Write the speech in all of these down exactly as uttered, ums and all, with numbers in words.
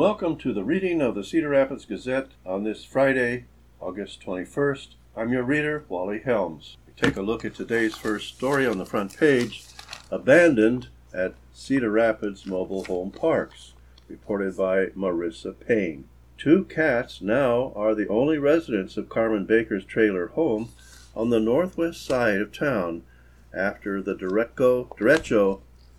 welcome to the reading of the Cedar Rapids Gazette on this Friday, August twenty-first. I'm your reader, Wally Helms. We take a look at today's first story on the front page, Abandoned at Cedar Rapids Mobile Home Parks, reported by Marissa Payne. Two cats now are the only residents of Carmen Baker's trailer home on the northwest side of town after the Derecho, Derecho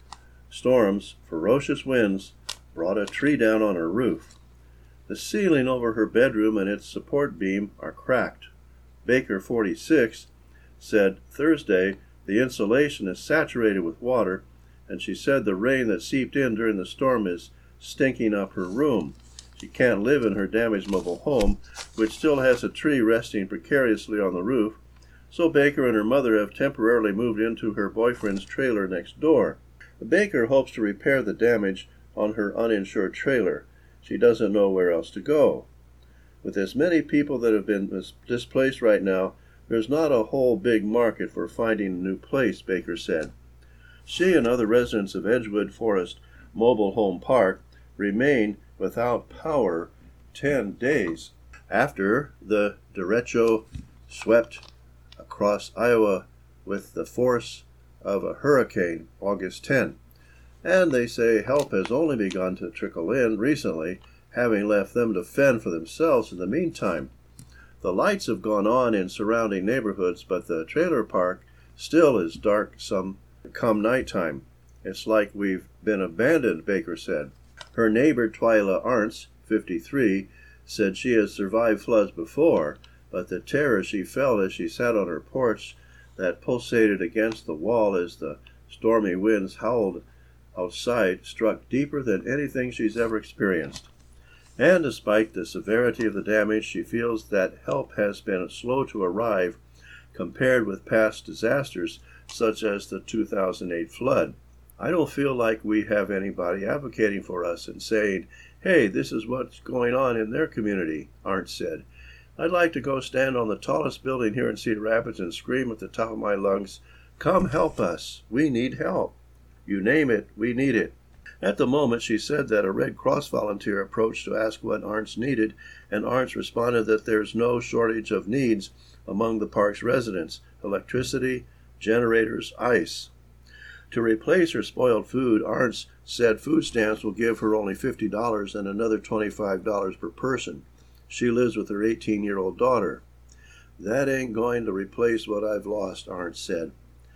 storm's ferocious winds brought a tree down on her roof. The ceiling over her bedroom and its support beam are cracked. Baker, forty-six, said Thursday the insulation is saturated with water, and she said the rain that seeped in during the storm is stinking up her room. She can't live in her damaged mobile home, which still has a tree resting precariously on the roof, so Baker and her mother have temporarily moved into her boyfriend's trailer next door. Baker hopes to repair the damage on her uninsured trailer. She doesn't know where else to go. With as many people that have been dis- displaced right now, there's not a whole big market for finding a new place, Baker said. She and other residents of Edgewood Forest Mobile Home Park remain without power ten days after the derecho swept across Iowa with the force of a hurricane August tenth. And they say help has only begun to trickle in recently, having left them to fend for themselves in the meantime. The lights have gone on in surrounding neighborhoods, but the trailer park still is dark some come nighttime. It's like we've been abandoned, Baker said. Her neighbor Twyla Arntz, fifty-three, said she has survived floods before, but the terror she felt as she sat on her porch that pulsated against the wall as the stormy winds howled outside struck deeper than anything she's ever experienced. And despite the severity of the damage, she feels that help has been slow to arrive compared with past disasters such as the two thousand eight flood. I don't feel like we have anybody advocating for us and saying, hey, this is what's going on in their community, Arntz said. I'd like to go stand on the tallest building here in Cedar Rapids and scream at the top of my lungs, come help us, we need help. You name it, we need it. At the moment, she said that a Red Cross volunteer approached to ask what Arntz needed, and Arntz responded that there's no shortage of needs among the park's residents: electricity, generators, ice. To replace her spoiled food, Arntz said food stamps will give her only fifty dollars and another twenty-five dollars per person. She lives with her eighteen-year-old daughter. That ain't going to replace what I've lost, Arntz said.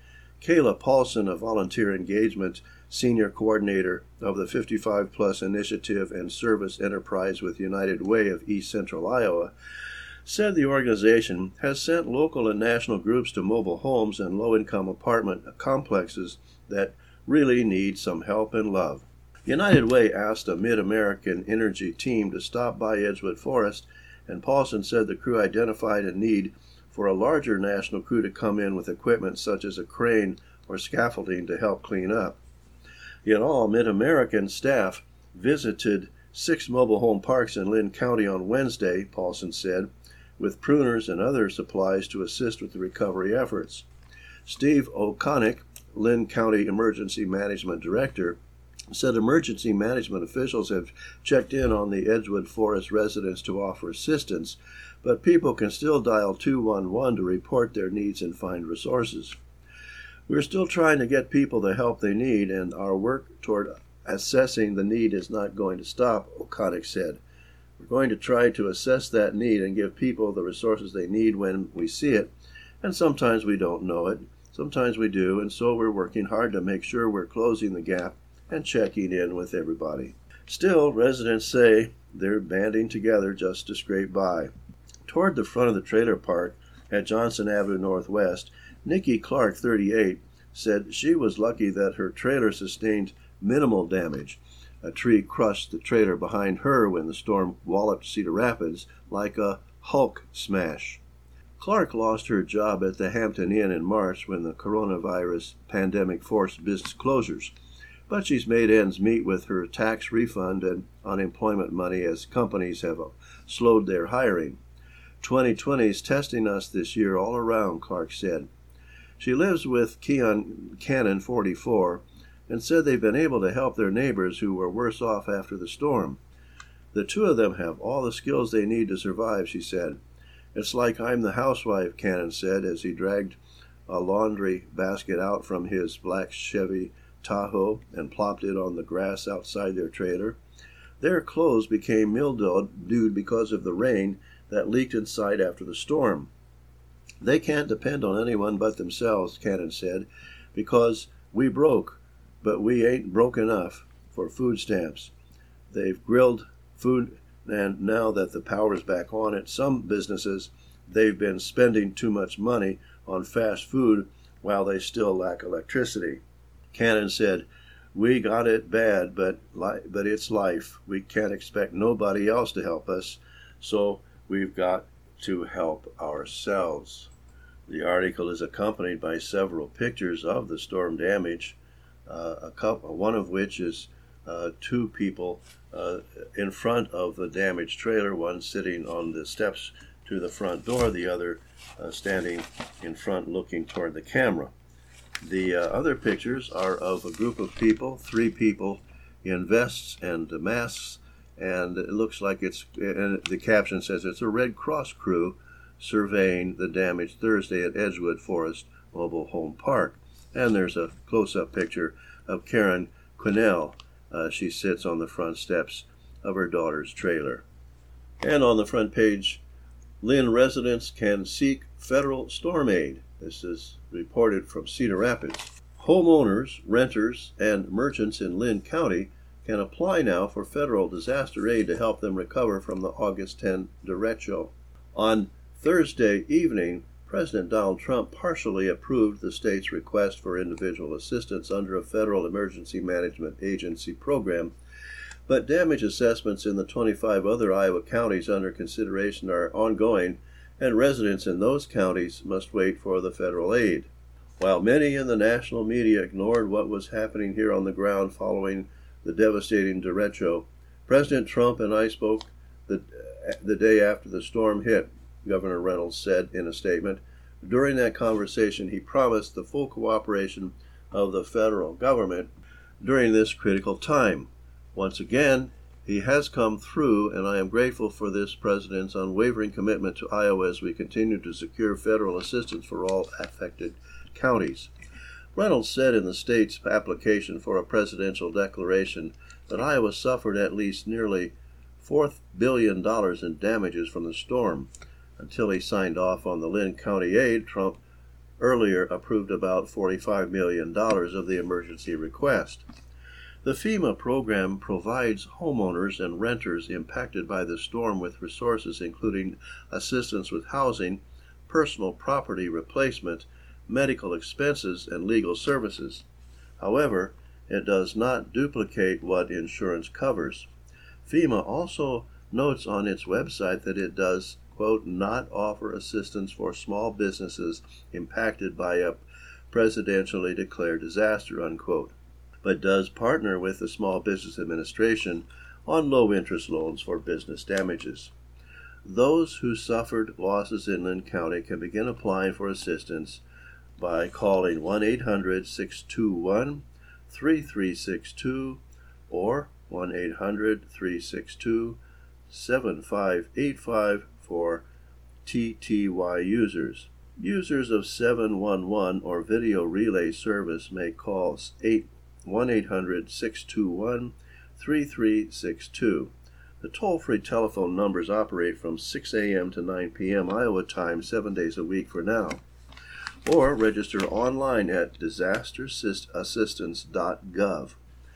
Kayla Paulson, a volunteer engagement senior coordinator of the fifty-five plus Initiative and Service Enterprise with United Way of East Central Iowa, said the organization has sent local and national groups to mobile homes and low-income apartment complexes that really need some help and love. United Way asked a Mid-American Energy team to stop by Edgewood Forest, and Paulson said the crew identified a need for a larger national crew to come in with equipment such as a crane or scaffolding to help clean up. In all, Mid-American staff visited six mobile home parks in Lynn County on Wednesday, Paulson said, with pruners and other supplies to assist with the recovery efforts. Steve O'Connick, Lynn County Emergency Management Director, said emergency management officials have checked in on the Edgewood Forest residents to offer assistance, but people can still dial two one one to report their needs and find resources. We're still trying to get people the help they need, and our work toward assessing the need is not going to stop, O'Connick said. We're going to try to assess that need and give people the resources they need when we see it, and sometimes we don't know it, sometimes we do, and so we're working hard to make sure we're closing the gap and checking in with everybody. Still, residents say they're banding together just to scrape by. Toward the front of the trailer park at Johnson Avenue Northwest, Nikki Clark, thirty-eight, said she was lucky that her trailer sustained minimal damage. A tree crushed the trailer behind her when the storm walloped Cedar Rapids like a Hulk smash. Clark lost her job at the Hampton Inn in March when the coronavirus pandemic forced business closures, but she's made ends meet with her tax refund and unemployment money as companies have slowed their hiring. twenty twenty is testing us this year all around, Clark said. She lives with Keon Cannon, forty-four, and said they've been able to help their neighbors who were worse off after the storm. The two of them have all the skills they need to survive, she said. It's like I'm the housewife, Cannon said as he dragged a laundry basket out from his black Chevy Tahoe and plopped it on the grass outside their trailer. Their clothes became mildewed because of the rain that leaked inside after the storm. They can't depend on anyone but themselves, Cannon said, because we broke, but we ain't broke enough for food stamps. They've grilled food, and now that the power's back on at some businesses, they've been spending too much money on fast food while they still lack electricity. Cannon said, we got it bad, but li- but it's life. We can't expect nobody else to help us, so we've got to help ourselves. The article is accompanied by several pictures of the storm damage, uh, a couple, one of which is uh, two people uh, in front of the damaged trailer, one sitting on the steps to the front door, the other uh, standing in front looking toward the camera. The uh, other pictures are of a group of people, three people in vests and masks, and it looks like it's, and the caption says it's a Red Cross crew surveying the damage Thursday at Edgewood Forest Mobile Home Park. And there's a close-up picture of Karen Quinnell. Uh, she sits on the front steps of her daughter's trailer. And on the front page, Lynn residents can seek federal storm aid. This is reported from Cedar Rapids. Homeowners, renters, and merchants in Lynn County can apply now for federal disaster aid to help them recover from the August tenth derecho. On Thursday evening, President Donald Trump partially approved the state's request for individual assistance under a federal emergency management agency program, but damage assessments in the twenty-five other Iowa counties under consideration are ongoing, and residents in those counties must wait for the federal aid. While many in the national media ignored what was happening here on the ground following the devastating derecho, President Trump and I spoke the, the day after the storm hit, Governor Reynolds said in a statement. During that conversation, he promised the full cooperation of the federal government during this critical time. Once again, he has come through, and I am grateful for this president's unwavering commitment to Iowa as we continue to secure federal assistance for all affected counties. Reynolds said in the state's application for a presidential declaration that Iowa suffered at least nearly four billion dollars in damages from the storm. Until he signed off on the Lynn County aid, Trump earlier approved about forty-five million dollars of the emergency request. The FEMA program provides homeowners and renters impacted by the storm with resources including assistance with housing, personal property replacement, medical expenses, and legal services. However, it does not duplicate what insurance covers. FEMA also notes on its website that it does, quote, not offer assistance for small businesses impacted by a presidentially declared disaster, unquote, but does partner with the Small Business Administration on low-interest loans for business damages. Those who suffered losses in Lynn County can begin applying for assistance by calling one eight hundred, six two one, three three six two or one eight hundred, three six two, seven five eight five for T T Y users. Users of seven one one or video relay service may call one eight hundred, six two one, three three six two. The toll-free telephone numbers operate from six a.m. to nine p.m. Iowa time seven days a week for now. Or register online at disaster assistance dot gov.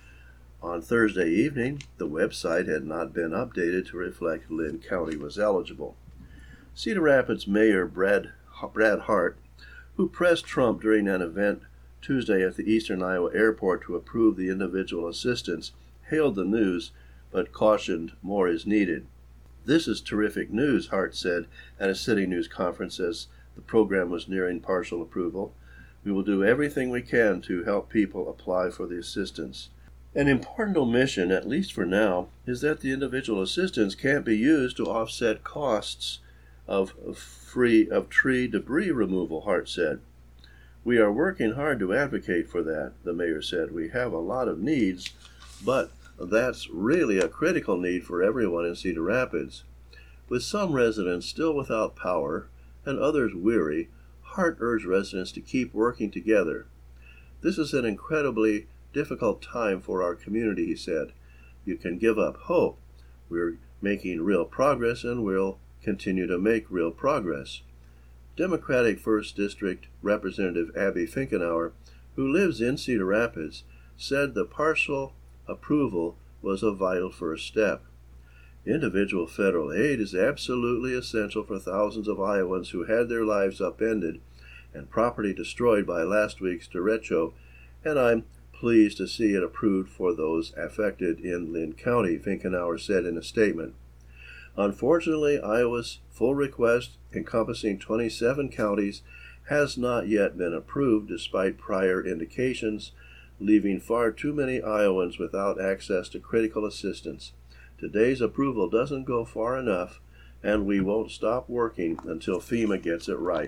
On Thursday evening, the website had not been updated to reflect Lynn County was eligible. Cedar Rapids Mayor Brad, Brad Hart, who pressed Trump during an event Tuesday at the Eastern Iowa Airport to approve the individual assistance, hailed the news but cautioned more is needed. This is terrific news, Hart said at a City News conference as the program was nearing partial approval. We will do everything we can to help people apply for the assistance. An important omission, at least for now, is that the individual assistance can't be used to offset costs of free of tree debris removal, Hart said. We are working hard to advocate for that, the mayor said. We have a lot of needs, but That's really a critical need for everyone in Cedar Rapids. With some residents still without power and others weary, Hart urged residents to keep working together. This is an incredibly difficult time for our community, he said. You can give up hope. We're making real progress and we'll continue to make real progress. Democratic first District Representative Abby Finkenauer, who lives in Cedar Rapids, said the partial approval was a vital first step. Individual federal aid is absolutely essential for thousands of Iowans who had their lives upended and property destroyed by last week's derecho, and I'm pleased to see it approved for those affected in Linn County, Finkenauer said in a statement. Unfortunately, Iowa's full request, encompassing twenty-seven counties, has not yet been approved despite prior indications, leaving far too many Iowans without access to critical assistance. Today's approval doesn't go far enough, and we won't stop working until FEMA gets it right.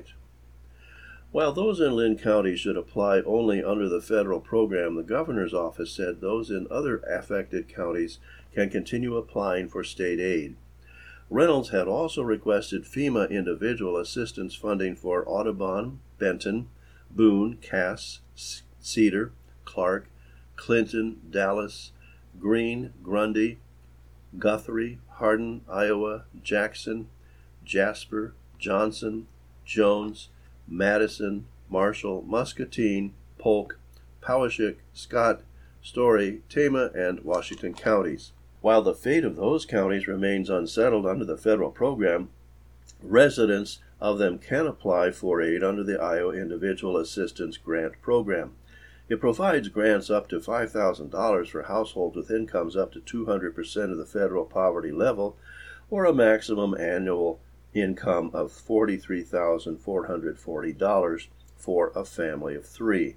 While those in Linn County should apply only under the federal program, the governor's office said those in other affected counties can continue applying for state aid. Reynolds had also requested FEMA individual assistance funding for Audubon, Benton, Boone, Cass, Cedar, Clark, Clinton, Dallas, Greene, Grundy, Guthrie, Hardin, Iowa, Jackson, Jasper, Johnson, Jones, Madison, Marshall, Muscatine, Polk, Poweshiek, Scott, Story, Tama, and Washington counties. While the fate of those counties remains unsettled under the federal program, residents of them can apply for aid under the Iowa Individual Assistance Grant Program. It provides grants up to five thousand dollars for households with incomes up to two hundred percent of the federal poverty level, or a maximum annual income of forty-three thousand four hundred forty dollars for a family of three.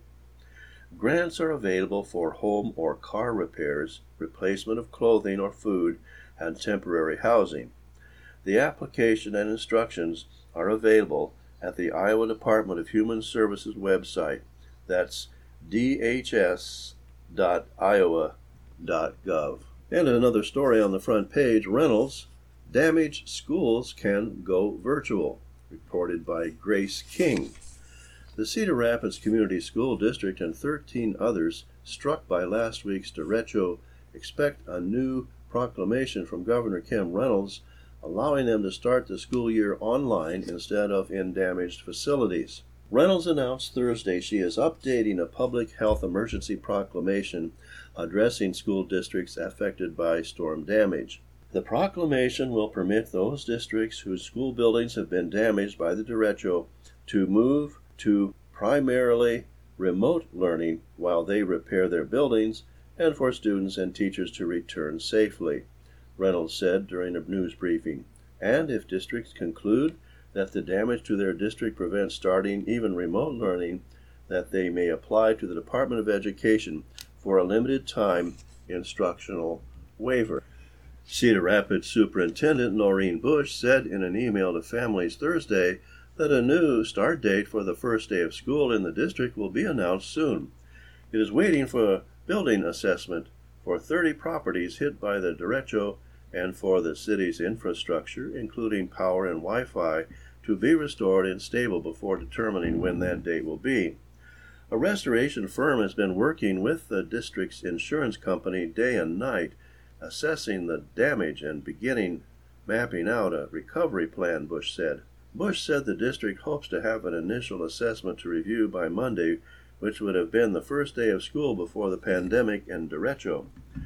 Grants are available for home or car repairs, replacement of clothing or food, and temporary housing. The application and instructions are available at the Iowa Department of Human Services website. That's d h s dot iowa dot gov. And another story on the front page, Reynolds, damaged schools can go virtual, reported by Grace King. The Cedar Rapids Community School District and thirteen others struck by last week's derecho expect a new proclamation from Governor Kim Reynolds allowing them to start the school year online instead of in damaged facilities. Reynolds announced Thursday she is updating a public health emergency proclamation addressing school districts affected by storm damage. The proclamation will permit those districts whose school buildings have been damaged by the derecho to move to primarily remote learning while they repair their buildings, and for students and teachers to return safely, Reynolds said during a news briefing. And if districts conclude that the damage to their district prevents starting even remote learning, that they may apply to the Department of Education for a limited time instructional waiver. Cedar Rapids Superintendent Noreen Bush said in an email to families Thursday that a new start date for the first day of school in the district will be announced soon. It is waiting for a building assessment for thirty properties hit by the derecho and for the city's infrastructure, including power and Wi-Fi, to be restored and stable before determining when that date will be. A restoration firm has been working with the district's insurance company day and night, assessing the damage and beginning mapping out a recovery plan, Bush said. Bush said the district hopes to have an initial assessment to review by Monday, which would have been the first day of school before the pandemic and derecho.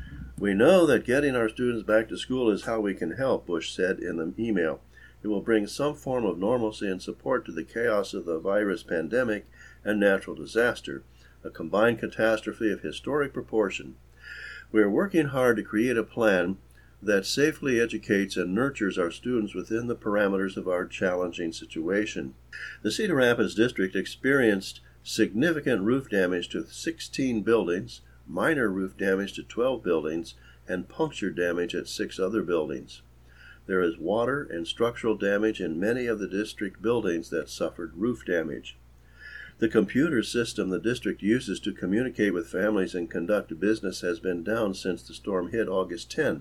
We know that getting our students back to school is how we can help, Bush said in the email. It will bring some form of normalcy and support to the chaos of the virus pandemic and natural disaster, a combined catastrophe of historic proportion. We are working hard to create a plan that safely educates and nurtures our students within the parameters of our challenging situation. The Cedar Rapids District experienced significant roof damage to sixteen buildings, minor roof damage to twelve buildings, and puncture damage at six other buildings. There is water and structural damage in many of the district buildings that suffered roof damage. The computer system the district uses to communicate with families and conduct business has been down since the storm hit August tenth.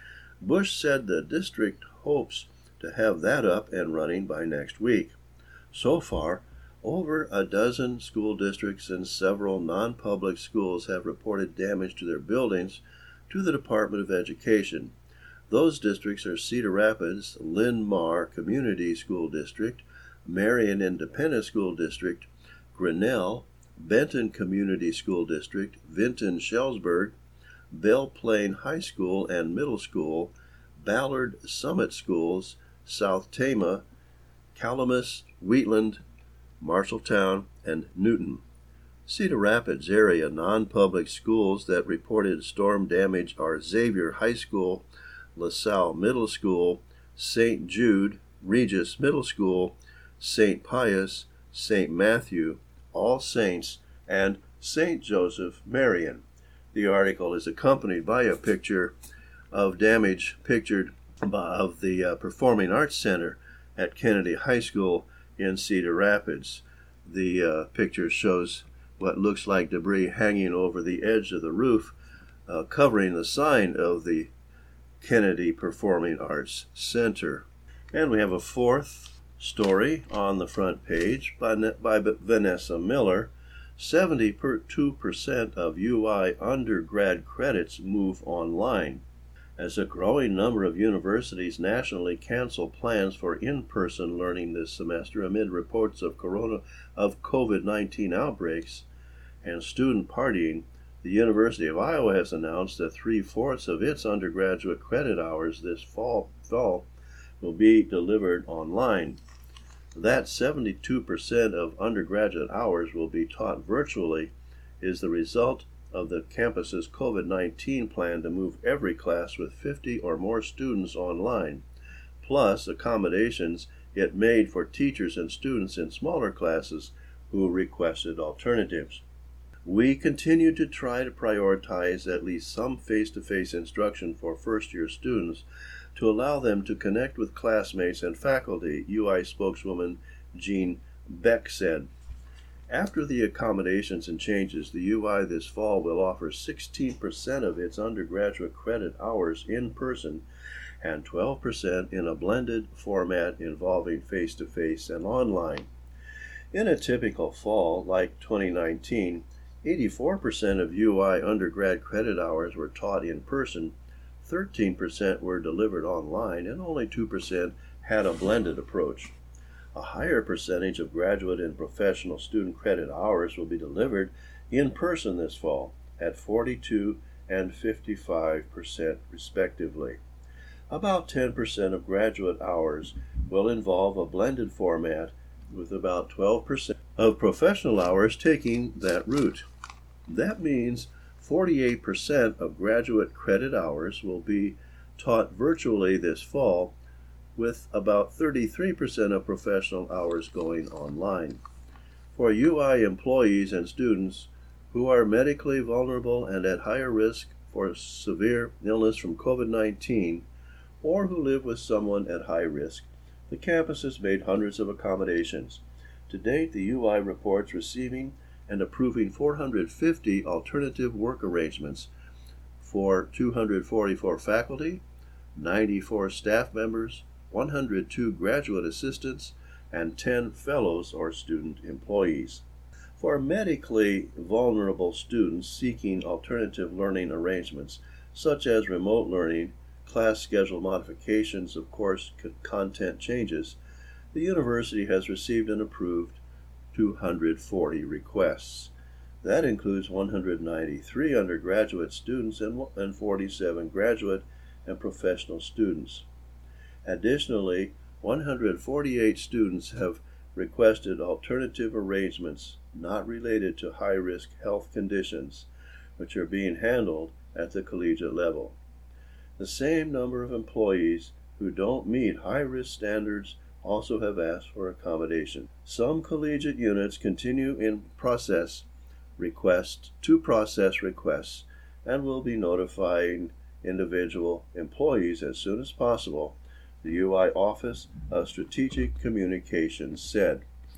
Bush said the district hopes to have that up and running by next week. So far, over a dozen school districts and several non-public schools have reported damage to their buildings to the Department of Education. Those districts are Cedar Rapids, Linn-Mar Community School District, Marion Independent School District, Grinnell, Benton Community School District, Vinton-Shellsburg, Belle Plaine High School and Middle School, Ballard Summit Schools, South Tama, Calamus, Wheatland, Marshalltown, and Newton. Cedar Rapids area non-public schools that reported storm damage are Xavier High School, LaSalle Middle School, Saint Jude, Regis Middle School, Saint Pius, Saint Matthew, All Saints, and Saint Joseph Marian. The article is accompanied by a picture of damage pictured of the uh, Performing Arts Center at Kennedy High School in Cedar Rapids. The uh, picture shows what looks like debris hanging over the edge of the roof, uh, covering the sign of the Kennedy Performing Arts Center. And we have a fourth story on the front page by, by Vanessa Miller. seventy-two percent of U I undergrad credits move online. As a growing number of universities nationally cancel plans for in-person learning this semester amid reports of corona of COVID nineteen outbreaks and student partying, the University of Iowa has announced that three-fourths of its undergraduate credit hours this fall, fall will be delivered online. That seventy-two percent of undergraduate hours will be taught virtually is the result of the campus's COVID nineteen plan to move every class with fifty or more students online, plus accommodations it made for teachers and students in smaller classes who requested alternatives. We continue to try to prioritize at least some face-to-face instruction for first-year students to allow them to connect with classmates and faculty, U I spokeswoman Jean Beck said. After the accommodations and changes, the U I this fall will offer sixteen percent of its undergraduate credit hours in person and twelve percent in a blended format involving face-to-face and online. In a typical fall like twenty nineteen, eighty-four percent of U I undergrad credit hours were taught in person, thirteen percent were delivered online, and only two percent had a blended approach. A higher percentage of graduate and professional student credit hours will be delivered in person this fall, at forty-two and fifty-five percent respectively. About ten percent of graduate hours will involve a blended format, with about twelve percent of professional hours taking that route. That means forty-eight percent of graduate credit hours will be taught virtually this fall, with about thirty-three percent of professional hours going online. For U I employees and students who are medically vulnerable and at higher risk for severe illness from COVID nineteen, or who live with someone at high risk, the campus has made hundreds of accommodations. To date, the U I reports receiving and approving four hundred fifty alternative work arrangements for two hundred forty-four faculty, ninety-four staff members, one hundred two graduate assistants, and ten fellows or student employees. For medically vulnerable students seeking alternative learning arrangements, such as remote learning, class schedule modifications of course content changes, the university has received and approved two hundred forty requests. That includes one hundred ninety-three undergraduate students and forty-seven graduate and professional students. Additionally, one hundred forty-eight students have requested alternative arrangements not related to high-risk health conditions, which are being handled at the collegiate level. The same number of employees who don't meet high-risk standards also have asked for accommodation. Some collegiate units continue in process requests to process requests and will be notifying individual employees as soon as possible, the U I Office of Strategic Communications said.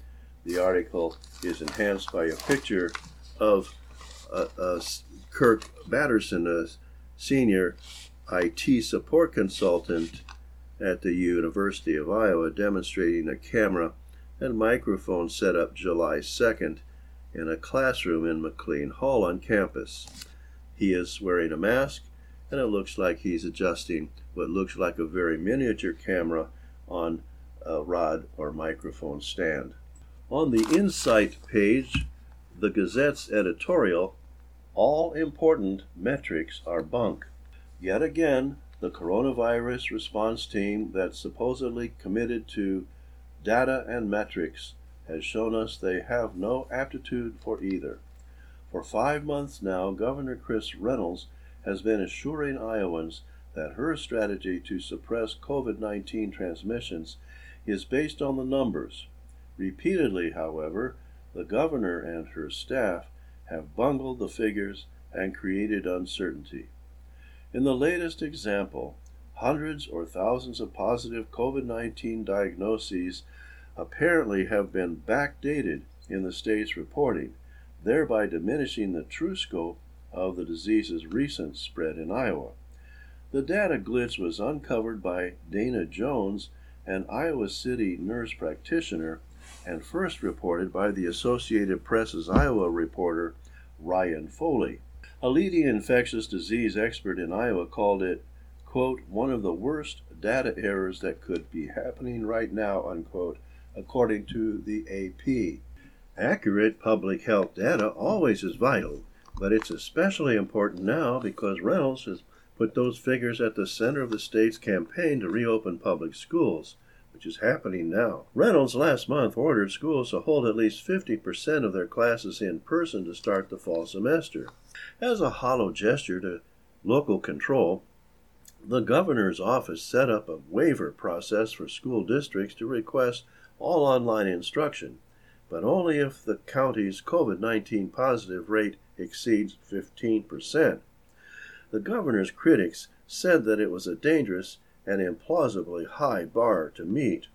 The article is enhanced by a picture of uh, uh, Kirk Batterson, a senior I T support consultant at the University of Iowa, demonstrating a camera and microphone set up July second in a classroom in McLean Hall on campus. He is wearing a mask, and it looks like he's adjusting what looks like a very miniature camera on a rod or microphone stand. On the Insight page, the Gazette's editorial, "All important metrics are bunk." Yet again, the coronavirus response team that's supposedly committed to data and metrics has shown us they have no aptitude for either. For five months now, Governor Chris Reynolds has been assuring Iowans that her strategy to suppress COVID nineteen transmissions is based on the numbers. Repeatedly, however, the governor and her staff have bungled the figures and created uncertainty. In the latest example, hundreds or thousands of positive COVID nineteen diagnoses apparently have been backdated in the state's reporting, thereby diminishing the true scope of the disease's recent spread in Iowa. The data glitch was uncovered by Dana Jones, an Iowa City nurse practitioner, and first reported by the Associated Press's Iowa reporter Ryan Foley. A leading infectious disease expert in Iowa called it, quote, one of the worst data errors that could be happening right now, unquote, according to the A P. Accurate public health data always is vital, but it's especially important now because Reynolds has put those figures at the center of the state's campaign to reopen public schools, which is happening now. Reynolds last month ordered schools to hold at least fifty percent of their classes in person to start the fall semester. As a hollow gesture to local control, the governor's office set up a waiver process for school districts to request all online instruction, but only if the county's COVID nineteen positive rate exceeds fifteen percent. The governor's critics said that it was a dangerous and implausibly high bar to meet.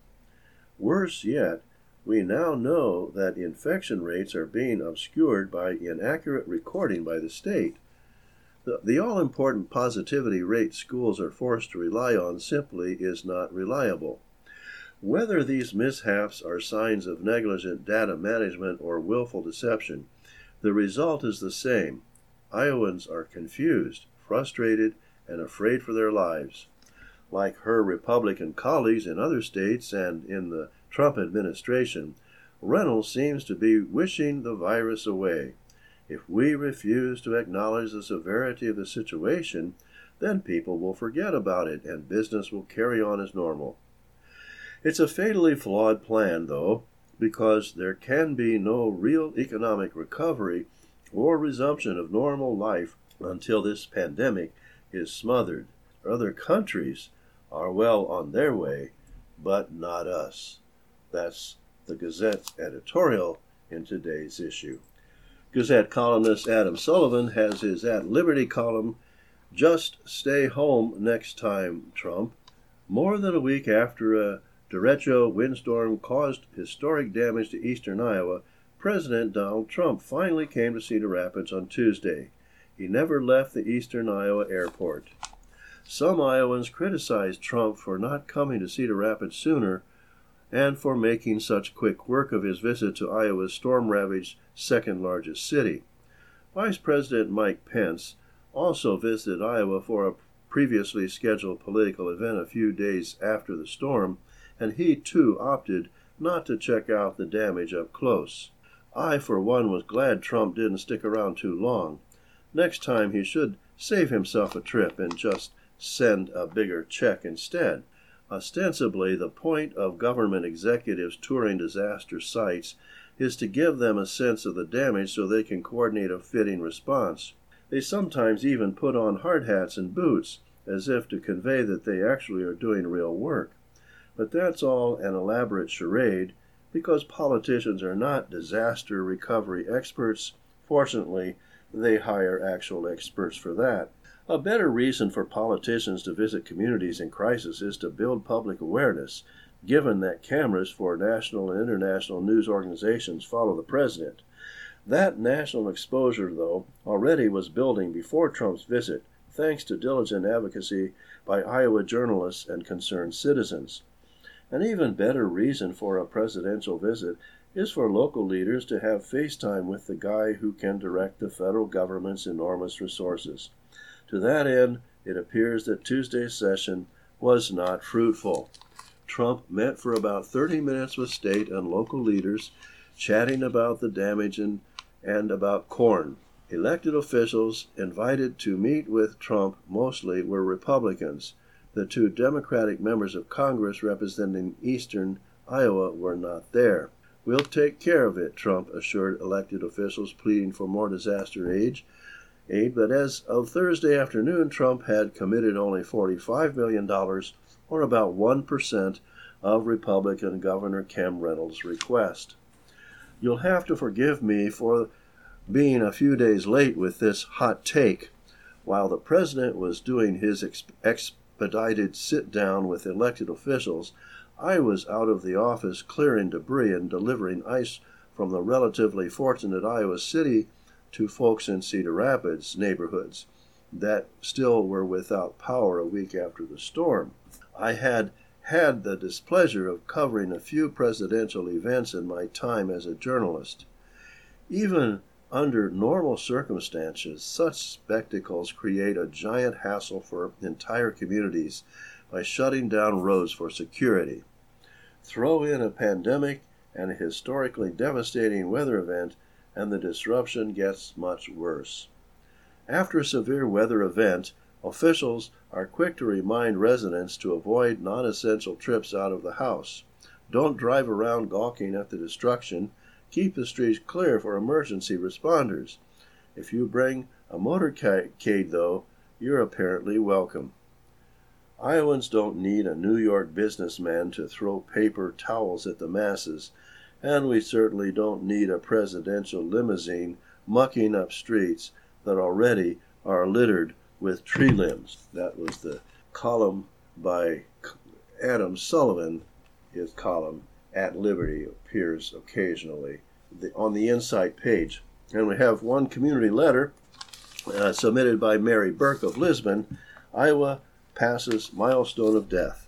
Worse yet, we now know that infection rates are being obscured by inaccurate recording by the state. The, the all-important positivity rate schools are forced to rely on simply is not reliable. Whether these mishaps are signs of negligent data management or willful deception, the result is the same. Iowans are confused, frustrated, and afraid for their lives. Like her Republican colleagues in other states and in the Trump administration, Reynolds seems to be wishing the virus away. If we refuse to acknowledge the severity of the situation, then people will forget about it and business will carry on as normal. It's a fatally flawed plan, though, because there can be no real economic recovery or resumption of normal life until this pandemic is smothered. Other countries are well on their way, but not us. That's the Gazette's editorial in today's issue. Gazette columnist Adam Sullivan has his At Liberty column, Just Stay Home Next Time, Trump. More than a week after a derecho windstorm caused historic damage to eastern Iowa, President Donald Trump finally came to Cedar Rapids on Tuesday. He never left the eastern Iowa airport. Some Iowans criticized Trump for not coming to Cedar Rapids sooner and for making such quick work of his visit to Iowa's storm-ravaged second-largest city. Vice President Mike Pence also visited Iowa for a previously scheduled political event a few days after the storm, and he too opted not to check out the damage up close. I, for one, was glad Trump didn't stick around too long. Next time he should save himself a trip and just send a bigger check instead. Ostensibly, the point of government executives touring disaster sites is to give them a sense of the damage so they can coordinate a fitting response. They sometimes even put on hard hats and boots, as if to convey that they actually are doing real work. But that's all an elaborate charade, because politicians are not disaster recovery experts. Fortunately, they hire actual experts for that. A better reason for politicians to visit communities in crisis is to build public awareness, given that cameras for national and international news organizations follow the president. That national exposure, though, already was building before Trump's visit, thanks to diligent advocacy by Iowa journalists and concerned citizens. An even better reason for a presidential visit is for local leaders to have FaceTime with the guy who can direct the federal government's enormous resources. To that end, it appears that Tuesday's session was not fruitful. Trump met for about thirty minutes with state and local leaders, chatting about the damage and, and about corn. Elected officials invited to meet with Trump mostly were Republicans. The two Democratic members of Congress representing eastern Iowa were not there. "We'll take care of it," Trump assured elected officials pleading for more disaster aid. Aid, but as of Thursday afternoon, Trump had committed only forty-five million dollars, or about one percent of Republican Governor Kim Reynolds' request. "You'll have to forgive me for being a few days late with this hot take." While the president was doing his ex- expedited sit-down with elected officials, I was out of the office clearing debris and delivering ice from the relatively fortunate Iowa City to folks in Cedar Rapids neighborhoods that still were without power a week after the storm. I had had the displeasure of covering a few presidential events in my time as a journalist. Even under normal circumstances, such spectacles create a giant hassle for entire communities by shutting down roads for security. Throw in a pandemic and a historically devastating weather event, and the disruption gets much worse. After a severe weather event, officials are quick to remind residents to avoid non-essential trips out of the house. Don't drive around gawking at the destruction. Keep the streets clear for emergency responders. If you bring a motorcade, though, you're apparently welcome. Iowans don't need a New York businessman to throw paper towels at the masses, and we certainly don't need a presidential limousine mucking up streets that already are littered with tree limbs. That was the column by Adam Sullivan. His column at Liberty appears occasionally on the Insight page. And we have one community letter uh, submitted by Mary Burke of Lisbon. Iowa passes milestone of death.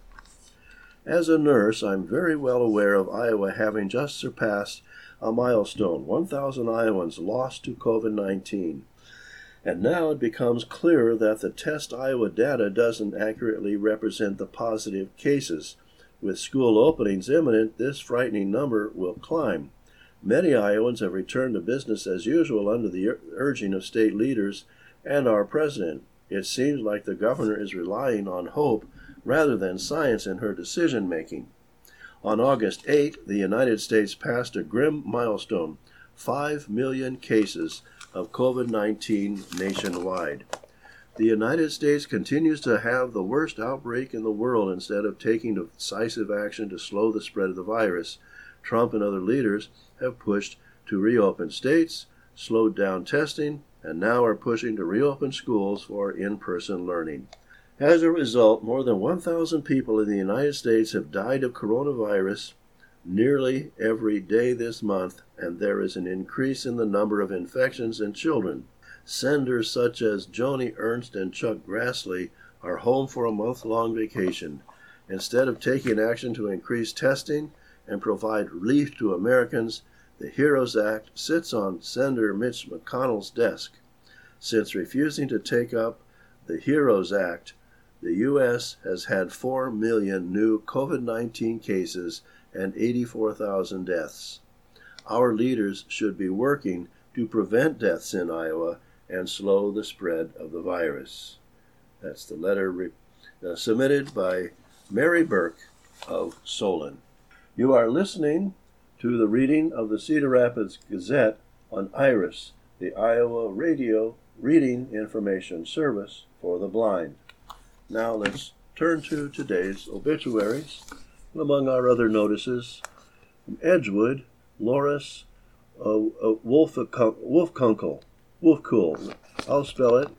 As a nurse, I'm very well aware of Iowa having just surpassed a milestone, one thousand Iowans lost to covid nineteen. And now it becomes clearer that the Test Iowa data doesn't accurately represent the positive cases. With school openings imminent, this frightening number will climb. Many Iowans have returned to business as usual under the urging of state leaders and our president. It seems like the governor is relying on hope rather than science in her decision-making. On August eighth, the United States passed a grim milestone, five million cases of covid nineteen nationwide. The United States continues to have the worst outbreak in the world instead of taking decisive action to slow the spread of the virus. Trump and other leaders have pushed to reopen states, slowed down testing, and now are pushing to reopen schools for in-person learning. As a result, more than one thousand people in the United States have died of coronavirus nearly every day this month, and there is an increase in the number of infections in children. Senators such as Joni Ernst and Chuck Grassley are home for a month-long vacation. Instead of taking action to increase testing and provide relief to Americans, the HEROES Act sits on Senator Mitch McConnell's desk. Since refusing to take up the HEROES Act, the U S has had four million new covid nineteen cases and eighty-four thousand deaths. Our leaders should be working to prevent deaths in Iowa and slow the spread of the virus. That's the letter re- uh, submitted by Mary Burke of Solon. You are listening to the reading of the Cedar Rapids Gazette on IRIS, the Iowa Radio Reading Information Service for the Blind. Now let's turn to today's obituaries. Among our other notices, from Edgewood, Loris uh, uh, Wolfkunkel. Wolfkuhl. I'll spell it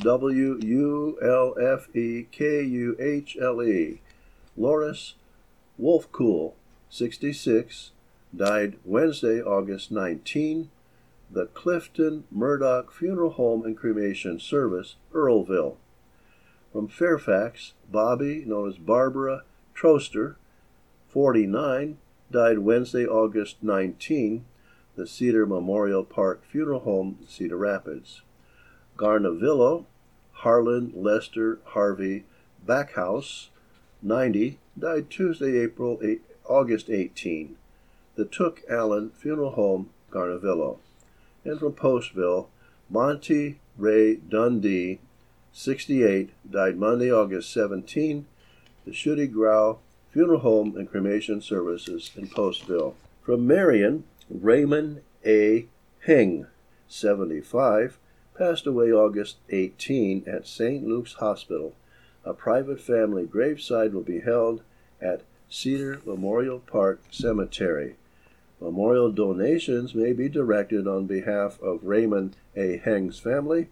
W U L F E K U H L E. Loris Wolfcool, sixty-six, died Wednesday, August nineteenth. The Clifton Murdoch Funeral Home and Cremation Service, Earlville. From Fairfax, Bobby, known as Barbara Troster, forty-nine, died Wednesday, August nineteenth. The Cedar Memorial Park Funeral Home, Cedar Rapids. Garnavillo, Harlan Lester Harvey Backhouse, ninety, died Tuesday, April eighth, August eighteenth. The Took Allen Funeral Home, Garnavillo. And from Postville, Monty Ray Dundee, sixty-eight, died Monday, August seventeenth. The Shooty Grau Funeral Home and Cremation Services in Postville. From Marion, Raymond A. Heng, seventy-five, passed away August eighteenth at Saint Luke's Hospital. A private family graveside will be held at Cedar Memorial Park Cemetery. Memorial donations may be directed on behalf of Raymond A. Heng's family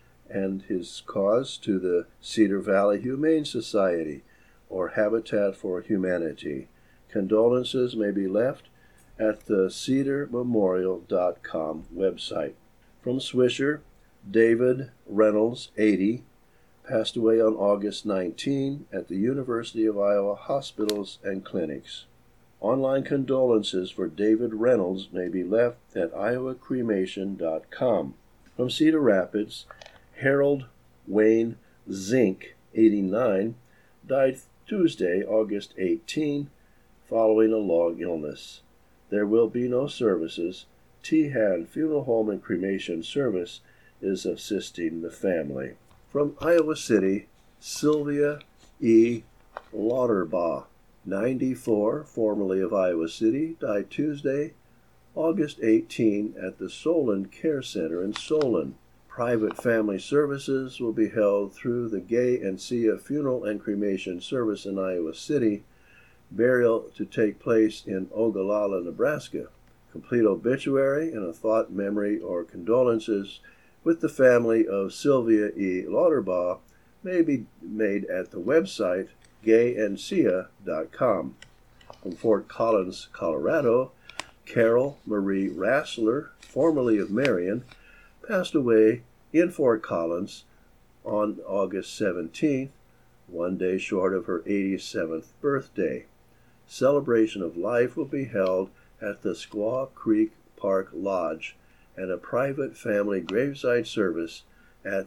and his cause to the Cedar Valley Humane Society or Habitat for Humanity. Condolences may be left at the cedar memorial dot com website. From Swisher, David Reynolds, eighty, passed away on August nineteenth at the University of Iowa Hospitals and Clinics. Online condolences for David Reynolds may be left at iowa cremation dot com. From Cedar Rapids, Harold Wayne Zink, eighty-nine, died Tuesday, August eighteenth, following a long illness. There will be no services. Tehan Funeral Home and Cremation Service is assisting the family. From Iowa City, Sylvia E. Lauterbaugh, ninety-four, formerly of Iowa City, died Tuesday, August eighteenth, at the Solon Care Center in Solon. Private family services will be held through the Gay and Sia Funeral and Cremation Service in Iowa City. Burial to take place in Ogallala, Nebraska. Complete obituary and a thought, memory, or condolences with the family of Sylvia E. Lauterbaugh may be made at the website gay and sia dot com. From Fort Collins, Colorado, Carol Marie Rassler, formerly of Marion, passed away in Fort Collins on August seventeenth, one day short of her eighty-seventh birthday. Celebration of life will be held at the Squaw Creek Park Lodge, and a private family graveside service at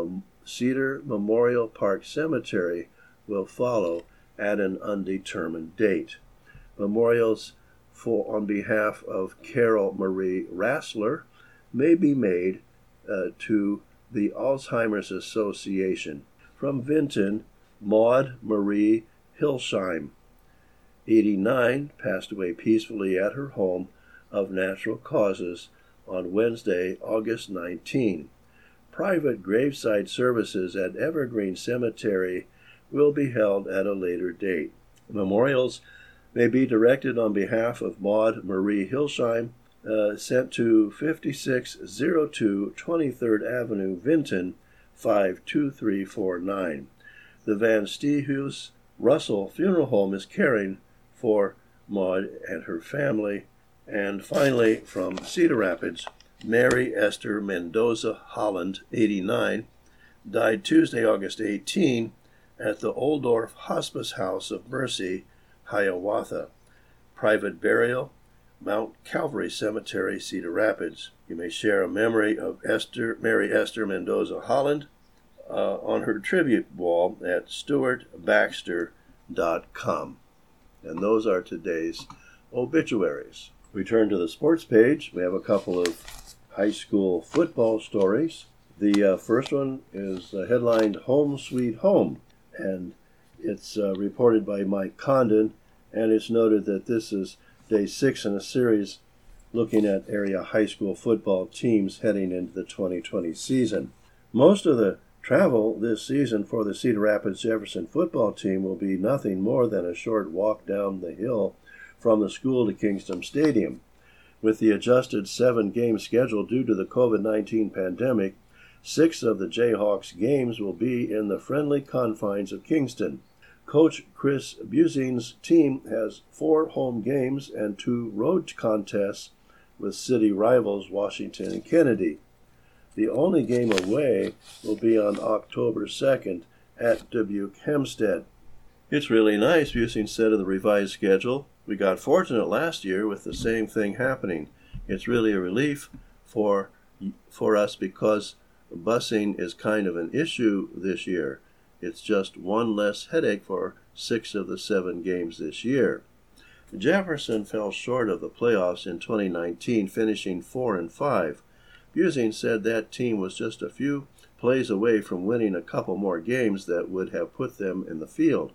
Cedar Memorial Park Cemetery will follow at an undetermined date. Memorials for on behalf of Carol Marie Rassler may be made uh, to the Alzheimer's Association. From Vinton, Maud Marie Hilsheim, eighty-nine, passed away peacefully at her home of natural causes on Wednesday, August nineteenth. Private graveside services at Evergreen Cemetery will be held at a later date. Memorials may be directed on behalf of Maud Marie Hilsheim, uh, sent to fifty-six oh two twenty-third Avenue, Vinton, five two three four nine. The Van Stehus Russell Funeral Home is caring for Maud and her family. And finally, from Cedar Rapids, Mary Esther Mendoza Holland, eighty-nine, died Tuesday, August eighteenth, at the Oldorf Hospice House of Mercy, Hiawatha. Private burial, Mount Calvary Cemetery, Cedar Rapids. You may share a memory of Esther, Mary Esther Mendoza Holland uh, on her tribute wall at stuart baxter dot com. And those are today's obituaries. We turn to the sports page. We have a couple of high school football stories. The uh, first one is uh, headlined Home Sweet Home, and it's uh, reported by Mike Condon, and it's noted that this is day six in a series looking at area high school football teams heading into the twenty twenty season. Most of the travel this season for the Cedar Rapids Jefferson football team will be nothing more than a short walk down the hill from the school to Kingston Stadium. With the adjusted seven-game schedule due to the covid nineteen pandemic, six of the Jayhawks games will be in the friendly confines of Kingston. Coach Chris Busing's team has four home games and two road contests with city rivals Washington and Kennedy. The only game away will be on October second at Dubuque Hempstead. It's really nice, Busing said of the revised schedule. We got fortunate last year with the same thing happening. It's really a relief for for us because busing is kind of an issue this year. It's just one less headache for six of the seven games this year. Jefferson fell short of the playoffs in twenty nineteen, finishing four and five. Busing said that team was just a few plays away from winning a couple more games that would have put them in the field.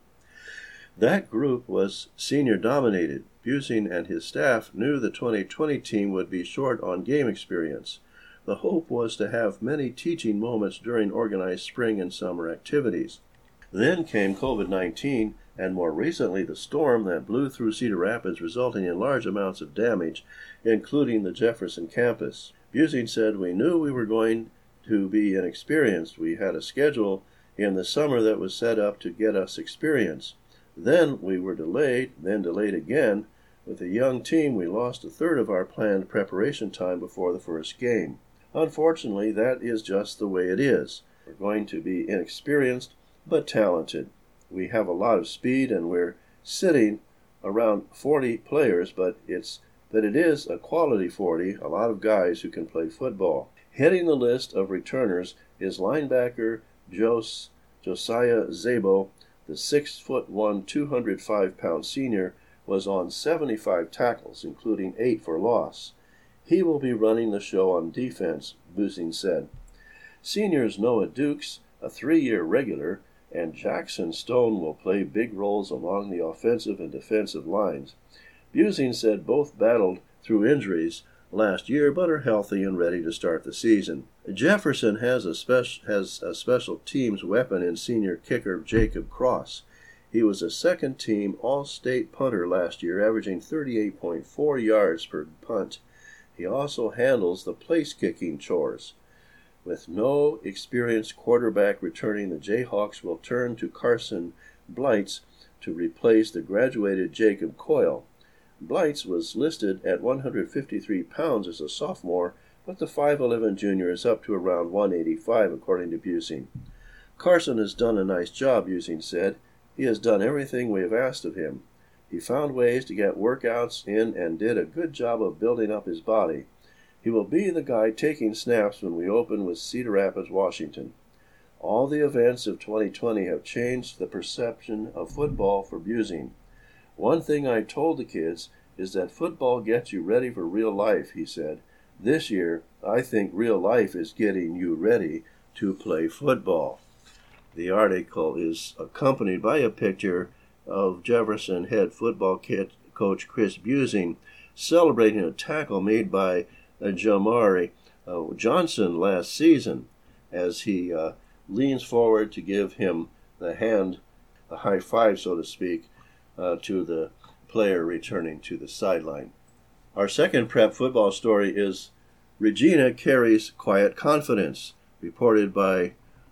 That group was senior-dominated. Busing and his staff knew the twenty twenty team would be short on game experience. The hope was to have many teaching moments during organized spring and summer activities. Then came covid nineteen, and more recently the storm that blew through Cedar Rapids, resulting in large amounts of damage, including the Jefferson campus. Busing said, "We knew we were going to be inexperienced. We had a schedule in the summer that was set up to get us experience. Then we were delayed, then delayed again. With a young team, we lost a third of our planned preparation time before the first game. Unfortunately, that is just the way it is. We're going to be inexperienced, but talented. We have a lot of speed, and we're sitting around forty players, but it's but it is a quality forty, a lot of guys who can play football." Heading the list of returners is linebacker Jos, Josiah Zabo. The six foot one, two hundred five pound senior was on seventy-five tackles, including eight for loss. He will be running the show on defense, Busing said. Seniors Noah Dukes, a three-year regular, and Jackson Stone will play big roles along the offensive and defensive lines. Busing said both battled through injuries last year, but are healthy and ready to start the season. Jefferson has a, spec- has a special teams weapon in senior kicker Jacob Cross. He was a second-team All-State punter last year, averaging thirty-eight point four yards per punt. He also handles the place-kicking chores. With no experienced quarterback returning, the Jayhawks will turn to Carson Blights to replace the graduated Jacob Coyle. Blights was listed at one hundred fifty-three pounds as a sophomore, but the five eleven junior is up to around one eighty-five, according to Busing. Carson has done a nice job, Busing said. He has done everything we have asked of him. He found ways to get workouts in and did a good job of building up his body. He will be the guy taking snaps when we open with Cedar Rapids, Washington. All the events of twenty twenty have changed the perception of football for Busing. One thing I told the kids is that football gets you ready for real life, he said. This year, I think real life is getting you ready to play football. The article is accompanied by a picture of Jefferson head football coach Chris Busing celebrating a tackle made by uh, Jamari uh, Johnson last season as he uh, leans forward to give him the hand, a high five, so to speak, uh, to the player returning to the sideline. Our second prep football story is Regina carries quiet confidence, reported by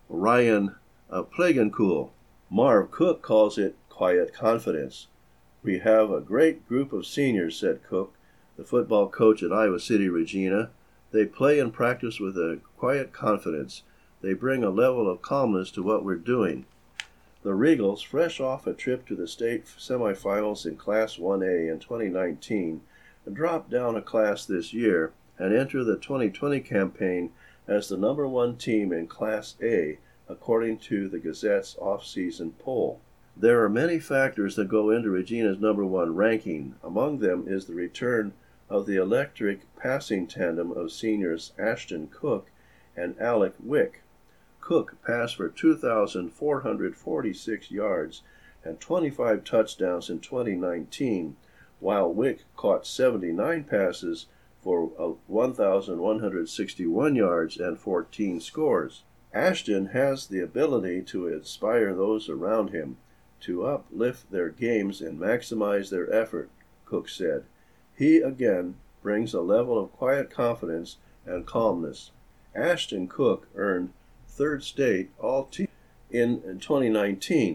Ryan uh, Plagencool. Marv Cook calls it quiet confidence. We have a great group of seniors, said Cook, the football coach at Iowa City, Regina. They play and practice with a quiet confidence. They bring a level of calmness to what we're doing. The Regals, fresh off a trip to the state semifinals in Class one A in twenty nineteen, dropped down a class this year and enter the twenty twenty campaign as the number one team in Class A, according to the Gazette's off-season poll. There are many factors that go into Regina's number one ranking. Among them is the return of the electric passing tandem of seniors Ashton Cook and Alec Wick. Cook passed for two thousand four hundred forty-six yards and twenty-five touchdowns in twenty nineteen, while Wick caught seventy-nine passes for one thousand one hundred sixty-one yards and fourteen scores. Ashton has the ability to inspire those around him to uplift their games and maximize their effort, Cook said. He, again, brings a level of quiet confidence and calmness. Ashton Cook earned third state All-Team in twenty nineteen.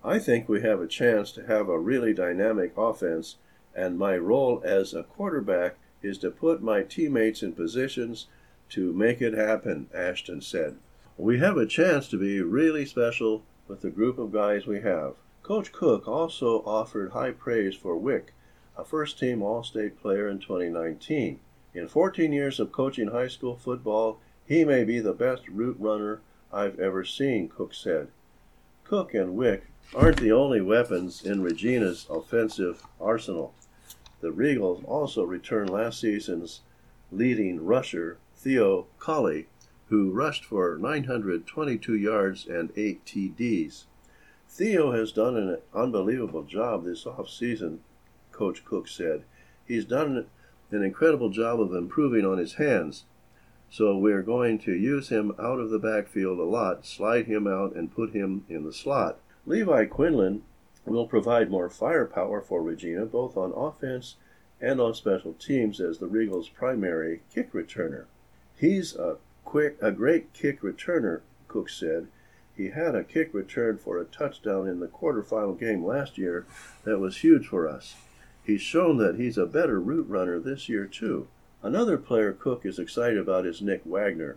I think we have a chance to have a really dynamic offense, and my role as a quarterback is to put my teammates in positions to make it happen, Ashton said. We have a chance to be really special with the group of guys we have. Coach Cook also offered high praise for Wick, a first-team All-State player in twenty nineteen. In fourteen years of coaching high school football, he may be the best route runner I've ever seen, Cook said. Cook and Wick aren't the only weapons in Regina's offensive arsenal. The Regals also returned last season's leading rusher, Theo Colley, who rushed for nine hundred twenty-two yards and eight T Ds. Theo has done an unbelievable job this offseason, Coach Cook said. He's done an incredible job of improving on his hands, so we're going to use him out of the backfield a lot, slide him out, and put him in the slot. Levi Quinlan will provide more firepower for Regina, both on offense and on special teams, as the Regals' primary kick returner. He's a quick, a great kick returner, Cook said. He had a kick return for a touchdown in the quarterfinal game last year that was huge for us. He's shown that he's a better route runner this year, too. Another player Cook is excited about is Nick Wagner.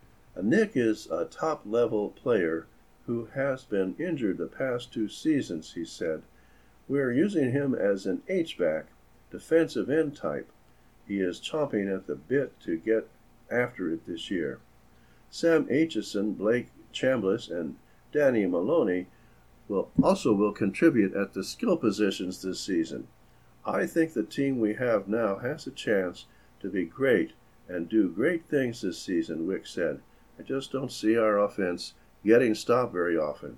Nick is a top-level player who has been injured the past two seasons, he said. We're using him as an H-back, defensive end type. He is chomping at the bit to get after it this year. Sam Aitchison, Blake Chambliss, and Danny Maloney will also will contribute at the skill positions this season. I think the team we have now has a chance to be great and do great things this season, Wick said. I just don't see our offense getting stopped very often.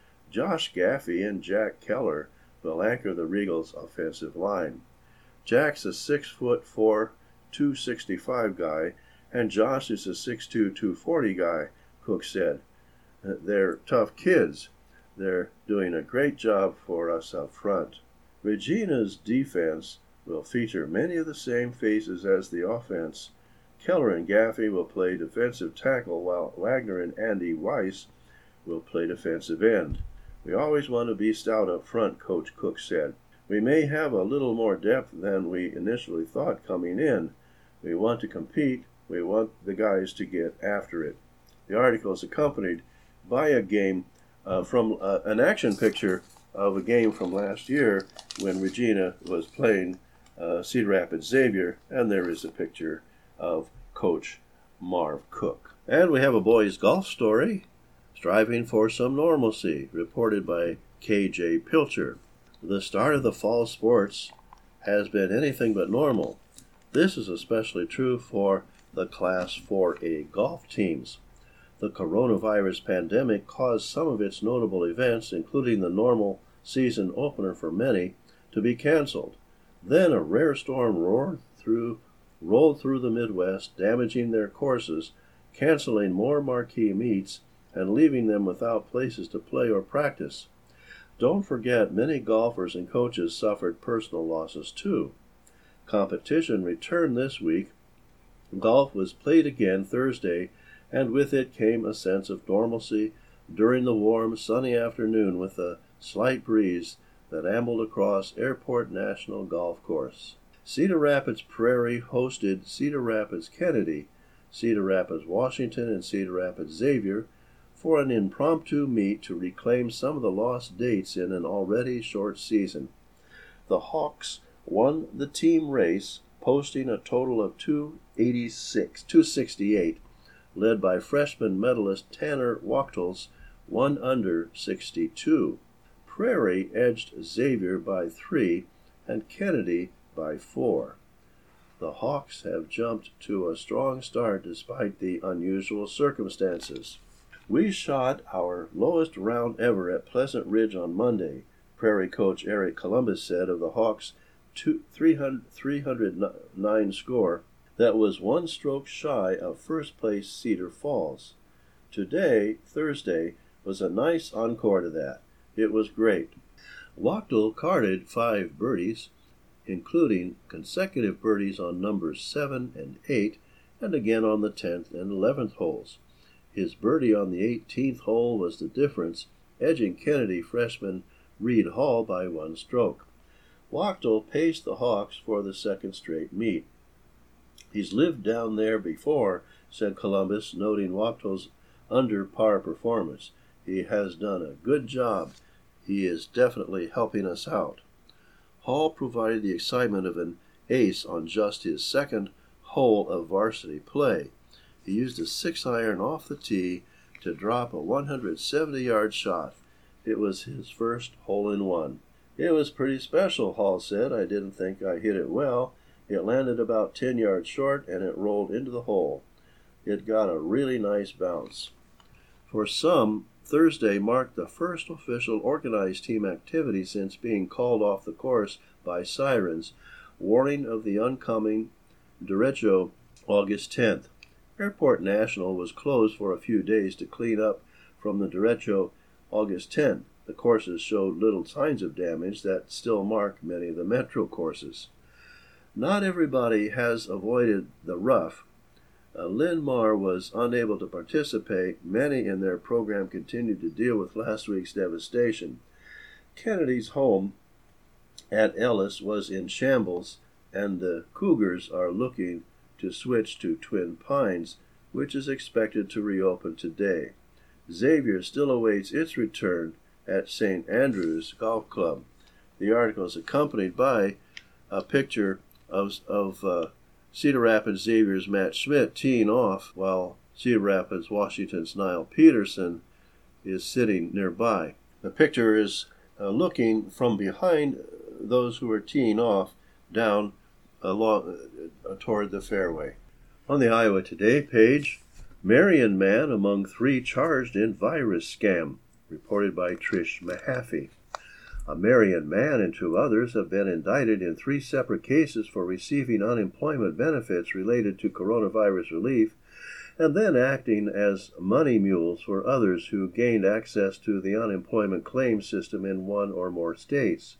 Josh Gaffey and Jack Keller will anchor the Regals' offensive line. Jack's a six foot four, two sixty-five guy, and Josh is a six two, two forty guy, Cook said. They're tough kids. They're doing a great job for us up front. Regina's defense will feature many of the same faces as the offense. Keller and Gaffey will play defensive tackle, while Wagner and Andy Weiss will play defensive end. We always want to be stout up front, Coach Cook said. We may have a little more depth than we initially thought coming in. We want to compete. We want the guys to get after it. The article is accompanied by a game uh, from uh, an action picture of a game from last year when Regina was playing uh, Cedar Rapids Xavier, and there is a picture of Coach Marv Cook. And we have a boys' golf story, Striving for Some Normalcy, reported by K J Pilcher. The start of the fall sports has been anything but normal. This is especially true for the Class four A golf teams. The coronavirus pandemic caused some of its notable events, including the normal season opener for many, to be canceled. Then a rare storm roared through, rolled through the Midwest, damaging their courses, canceling more marquee meets, and leaving them without places to play or practice. Don't forget, many golfers and coaches suffered personal losses too. Competition returned this week. Golf was played again Thursday, and with it came a sense of normalcy during the warm, sunny afternoon with a slight breeze that ambled across Airport National Golf Course. Cedar Rapids Prairie hosted Cedar Rapids Kennedy, Cedar Rapids Washington, and Cedar Rapids Xavier for an impromptu meet to reclaim some of the lost dates in an already short season. The Hawks won the team race, posting a total of two eighty-six, two sixty-eight, led by freshman medalist Tanner Wachtels, one under sixty-two. Prairie edged Xavier by three and Kennedy by four. The Hawks have jumped to a strong start despite the unusual circumstances. We shot our lowest round ever at Pleasant Ridge on Monday, Prairie coach Eric Columbus said of the Hawks' three hundred nine score that was one stroke shy of first-place Cedar Falls. Today, Thursday, was a nice encore to that. It was great. Wachtel carded five birdies, including consecutive birdies on numbers seven and eight, and again on the tenth and eleventh holes. His birdie on the eighteenth hole was the difference, edging Kennedy freshman Reed Hall by one stroke. Wachtel paced the Hawks for the second straight meet. "He's lived down there before," said Columbus, noting Wachtel's under-par performance. "He has done a good job. He is definitely helping us out." Hall provided the excitement of an ace on just his second hole of varsity play. He used a six-iron off the tee to drop a one hundred seventy-yard shot. It was his first hole-in-one. "It was pretty special," Hall said. "I didn't think I hit it well. It landed about ten yards short, and it rolled into the hole. It got a really nice bounce." For some, Thursday marked the first official organized team activity since being called off the course by sirens, warning of the oncoming derecho August tenth. Airport National was closed for a few days to clean up from the derecho August tenth. The courses showed little signs of damage that still mark many of the metro courses. Not everybody has avoided the rough. Uh, Lynn Marr was unable to participate. Many in their program continued to deal with last week's devastation. Kennedy's home at Ellis was in shambles, and the Cougars are looking to switch to Twin Pines, which is expected to reopen today. Xavier still awaits its return at Saint Andrews Golf Club. The article is accompanied by a picture of, of uh, Cedar Rapids Xavier's Matt Schmidt teeing off, while Cedar Rapids Washington's Niall Peterson is sitting nearby. The picture is uh, looking from behind those who are teeing off down along uh, toward the fairway. On the Iowa Today page, Marion man among three charged in virus scam, reported by Trish Mahaffey. A Marion man and two others have been indicted in three separate cases for receiving unemployment benefits related to coronavirus relief and then acting as money mules for others who gained access to the unemployment claims system in one or more states.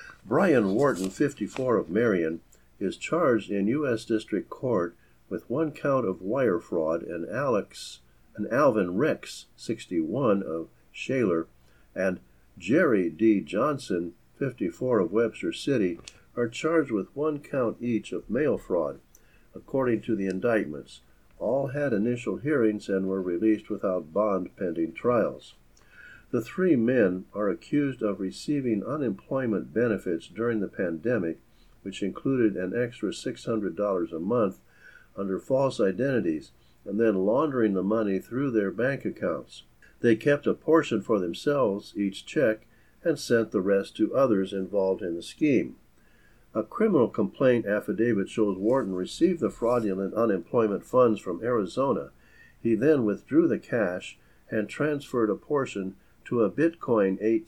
Brian Wharton, fifty-four, of Marion, is charged in U S District Court with one count of wire fraud, and Alex and Alvin Ricks, sixty-one, of Shaler, and Jerry D. Johnson, fifty-four, of Webster City, are charged with one count each of mail fraud, according to the indictments. All had initial hearings and were released without bond pending trials. The three men are accused of receiving unemployment benefits during the pandemic, which included an extra six hundred dollars a month under false identities, and then laundering the money through their bank accounts. They kept a portion for themselves each check and sent the rest to others involved in the scheme. A criminal complaint affidavit shows Wharton received the fraudulent unemployment funds from Arizona. He then withdrew the cash and transferred a portion to a Bitcoin A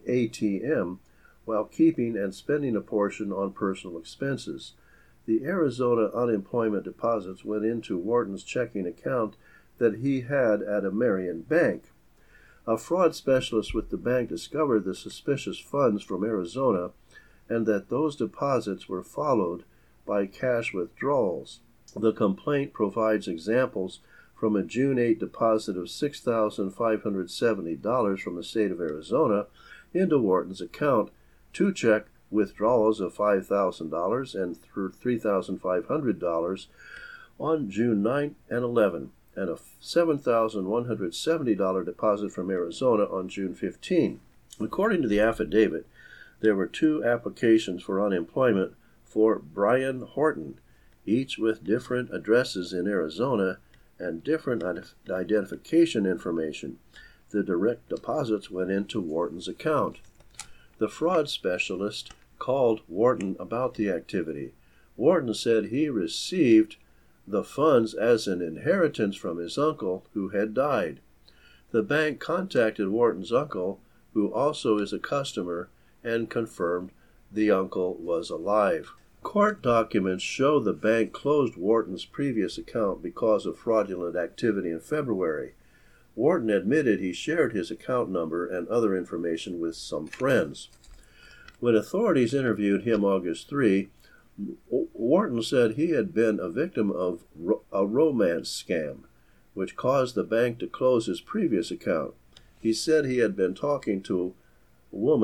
T M while keeping and spending a portion on personal expenses. The Arizona unemployment deposits went into Wharton's checking account that he had at a Marion bank. A fraud specialist with the bank discovered the suspicious funds from Arizona and that those deposits were followed by cash withdrawals. The complaint provides examples from a June eighth deposit of six thousand five hundred seventy dollars from the state of Arizona into Wharton's account, two check withdrawals of five thousand dollars and three thousand five hundred dollars on June ninth and eleventh, and a seven thousand one hundred seventy dollars deposit from Arizona on June fifteenth. According to the affidavit, there were two applications for unemployment for Brian Horton, each with different addresses in Arizona and different identification information. The direct deposits went into Wharton's account. The fraud specialist called Wharton about the activity. Wharton said he received the funds as an inheritance from his uncle, who had died. The bank contacted Wharton's uncle, who also is a customer, and confirmed the uncle was alive. Court documents show the bank closed Wharton's previous account because of fraudulent activity in February. Wharton admitted he shared his account number and other information with some friends. When authorities interviewed him August third, Wharton said he had been a victim of a romance scam, which caused the bank to close his previous account. He said he had been talking to a woman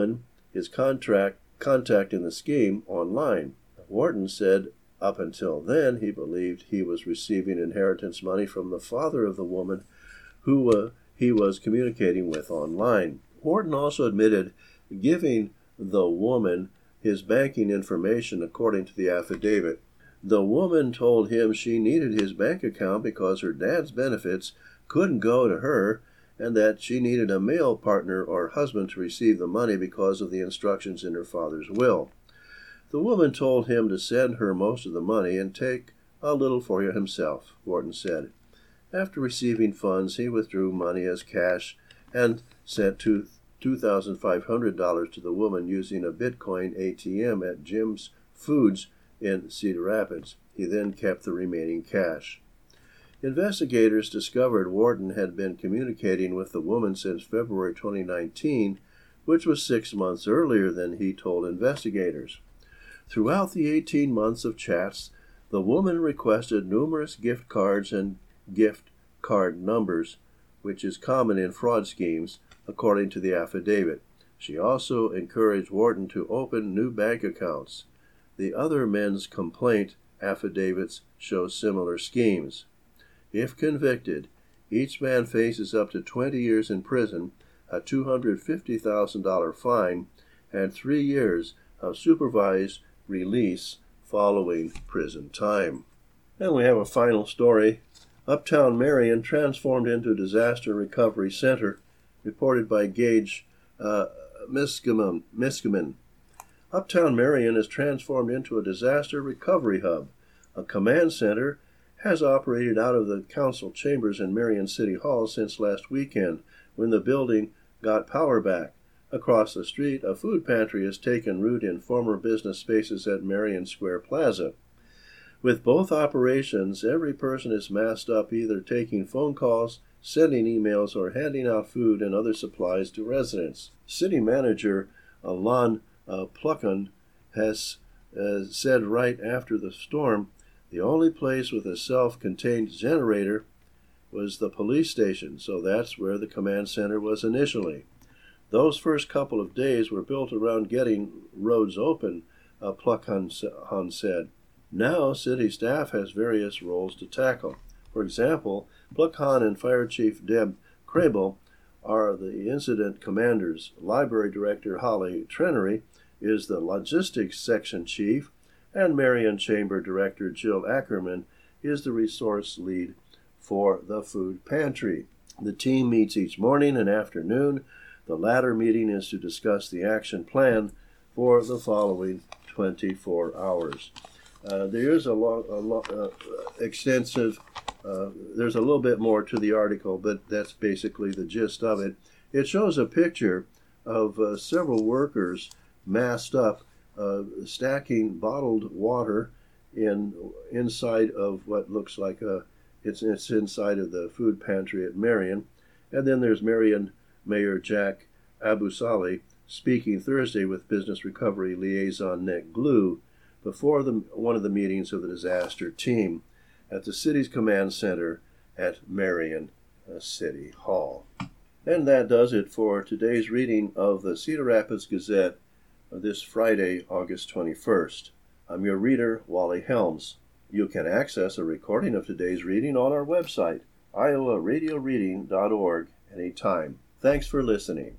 his contract contact in the scheme online. Wharton said up until then he believed he was receiving inheritance money from the father of the woman who uh, he was communicating with online. Wharton also admitted giving the woman his banking information according to the affidavit. The woman told him she needed his bank account because her dad's benefits couldn't go to her and that she needed a male partner or husband to receive the money because of the instructions in her father's will. The woman told him to send her most of the money and take a little for himself, Wharton said. After receiving funds, he withdrew money as cash and sent two thousand five hundred dollars to the woman using a Bitcoin A T M at Jim's Foods in Cedar Rapids. He then kept the remaining cash. Investigators discovered Wharton had been communicating with the woman since February twenty nineteen, which was six months earlier than he told investigators. Throughout the eighteen months of chats, the woman requested numerous gift cards and gift card numbers, which is common in fraud schemes, according to the affidavit. She also encouraged Wharton to open new bank accounts. The other men's complaint affidavits show similar schemes. If convicted, each man faces up to twenty years in prison, a two hundred fifty thousand dollars fine, and three years of supervised release following prison time. And we have a final story. Uptown Marion transformed into a disaster recovery center, reported by Gage uh, Miskimen. Miskimen. Uptown Marion is transformed into a disaster recovery hub. A command center has operated out of the council chambers in Marion City Hall since last weekend, when the building got power back. Across the street, a food pantry has taken root in former business spaces at Marion Square Plaza. With both operations, every person is masked up either taking phone calls, sending emails, or handing out food and other supplies to residents. City Manager Alon uh, Pluckan has uh, said right after the storm, the only place with a self-contained generator was the police station, so that's where the command center was initially. Those first couple of days were built around getting roads open, uh, Pluckan said. Now, city staff has various roles to tackle. For example, Pluckan and Fire Chief Deb Crable are the incident commanders. Library Director Holly Trenery is the logistics section chief, and Marion Chamber Director Jill Ackerman is the resource lead for the food pantry. The team meets each morning and afternoon. The latter meeting is to discuss the action plan for the following twenty-four hours. Uh, there is a long, a long uh, extensive, uh, there's a little bit more to the article, but that's basically the gist of it. It shows a picture of uh, several workers masked up, uh, stacking bottled water in inside of what looks like a, it's, it's inside of the food pantry at Marion. And then there's Marion Mayor Jack Abusali speaking Thursday with Business Recovery Liaison Nick Glue before the, one of the meetings of the disaster team at the city's command center at Marion uh, City Hall. And that does it for today's reading of the Cedar Rapids Gazette uh, this Friday, August twenty-first. I'm your reader, Wally Helms. You can access a recording of today's reading on our website, iowa radio reading dot org, anytime. Thanks for listening.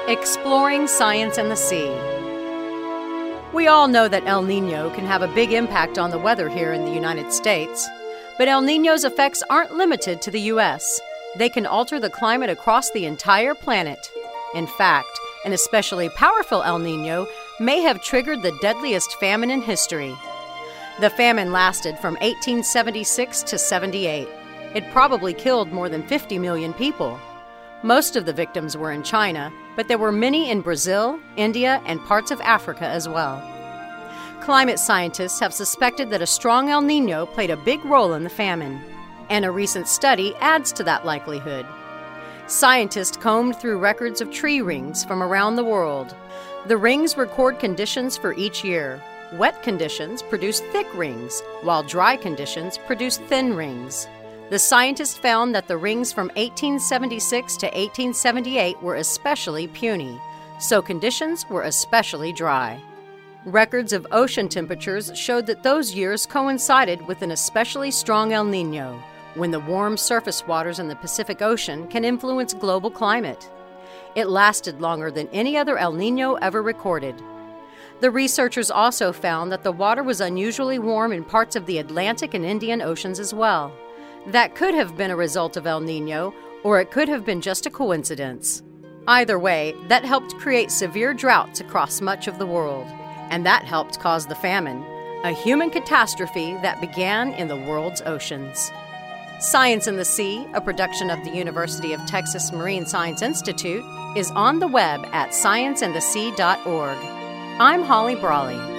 Exploring Science and the Sea. We all know that El Niño can have a big impact on the weather here in the United States. But El Niño's effects aren't limited to the U S. They can alter the climate across the entire planet. In fact, an especially powerful El Niño may have triggered the deadliest famine in history. The famine lasted from eighteen seventy-six to seventy-eight. It probably killed more than fifty million people. Most of the victims were in China, but there were many in Brazil, India, and parts of Africa as well. Climate scientists have suspected that a strong El Niño played a big role in the famine, and a recent study adds to that likelihood. Scientists combed through records of tree rings from around the world. The rings record conditions for each year. Wet conditions produce thick rings, while dry conditions produce thin rings. The scientists found that the rings from eighteen seventy-six to eighteen seventy-eight were especially puny, so conditions were especially dry. Records of ocean temperatures showed that those years coincided with an especially strong El Niño, when the warm surface waters in the Pacific Ocean can influence global climate. It lasted longer than any other El Niño ever recorded. The researchers also found that the water was unusually warm in parts of the Atlantic and Indian Oceans as well. That could have been a result of El Niño, or it could have been just a coincidence. Either way, that helped create severe droughts across much of the world, and that helped cause the famine, a human catastrophe that began in the world's oceans. Science and the Sea, a production of the University of Texas Marine Science Institute, is on the web at science and the sea dot org. I'm Holly Brawley.